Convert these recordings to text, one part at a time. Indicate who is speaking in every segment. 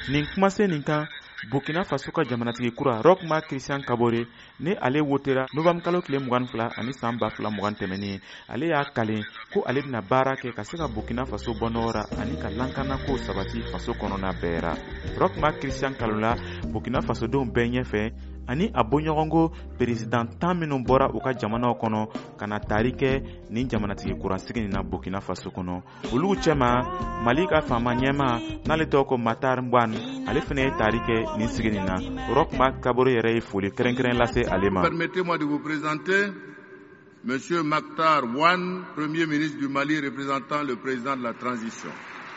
Speaker 1: nin kuma se nin kan Burkina Faso ka jamanatigi kura Roch-Marc Christian Kabore ne ale wotera novembre kalo tile 22 ani san 2020 tɛmɛnen ale y'a kalen ko ale bɛna baara kɛ ka se ka Burkina Faso bɔ nɔgɔra ani ka lankana ko sabati faso kɔnɔna bɛɛ ra. Roch-Marc Christian kalola Burkina Faso denw bɛɛ ɲɛfɛ ani a bɔɲɔgɔnko président 10 minnu bɔra u ka jamanaw kɔnɔ ka na taari kɛ nin jamanatigi kuransigi nin na Burkina Faso kɔnɔ. Olu cɛma Mali ka faama ɲɛma n'ale tɔgɔ ko Matar Mbouane ale fana ye taari kɛ nin sigi nin na. Roch-Marc Kabore yɛrɛ ye foli kɛrɛnkɛrɛn lase ale ma.
Speaker 2: Permettez-moi de vous présenter Monsieur Matar Mbouane, Premier ministre du Mali représentant le président de la transition.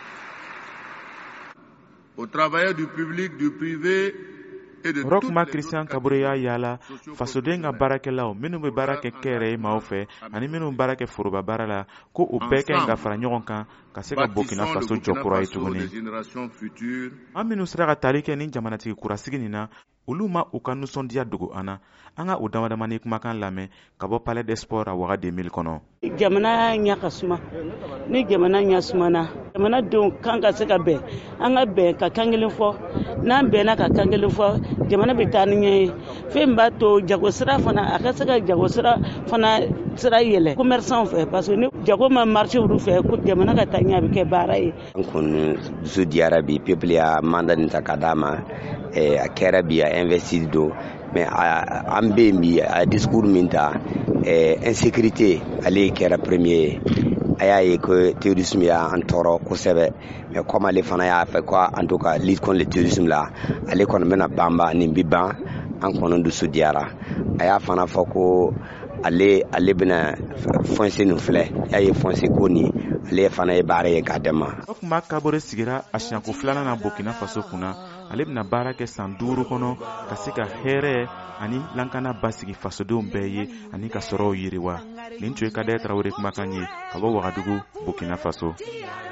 Speaker 2: Aux travailleurs du public, du privé,
Speaker 1: Roch-Marc Christian Kabore y'a yala fasoden ka baarakɛlaw minnu bɛ baara kɛ kɛyɛrɛye maaw fɛ ani minnu baara kɛ foroba baara la ko u bɛɛ kɛ ka fara ɲɔgɔn kan ka se ka Burkina Faso jɔ kura ye tuguni. An minnu sera ka taali kɛ nin jamanatigi kurasigi nin na olu ma u ka nisɔndiya dogo an na. An ka o damadamani kumakan lamɛn ka bɔ Palais des Sports a waga 2000 kɔnɔ.
Speaker 3: Jamana ɲa ka suma ni jamana ɲa sumana jamana denw kan ka se ka bɛn an ka bɛn ka kan kelen fɔ n'an bɛnna ka kan kelen fɔ jamana bɛ taa ni ɲɛ ye fɛn b'a to jagosira fana a ka se ka jagosira fana sira yɛlɛ commerçant fɛ parce que ni jago ma marché olu fɛ ko jamana ka taa ɲɛ a bɛ kɛ baara ye.
Speaker 4: An kun dusu diyara bi peuple y'a mandat nin ta ka d'a ma a kɛra bi a investir do mais an bɛ yen bi a discours min ta insécurité ale kɛra premier a y'a ye ko terrorisme y'an tɔɔrɔ kosɛbɛ mais comme ale fana y'a fɛ ko en tout cas lutte contre le terrorisme la ale kɔni bɛna banba nin bi ban an kɔni dusu diyara a y'a fana fɔ ko ale bɛna foncer nin filɛ y'a ye foncer ko nin ale fana ye baara ye k'a dɛmɛ.
Speaker 1: Roch-Marc Kabore sigira a siɲɛko 2nan na Burkina Faso kunna ale bɛna baara kɛ san 5 kɔnɔ ka se ka hɛrɛ ani lankana basigi fasodenw bɛɛ ye ani ka sɔrɔw yiriwa. Nin tun ye Kadaye Tarawele kumakan ye ka bɔ Wagadugu, Burkina Faso.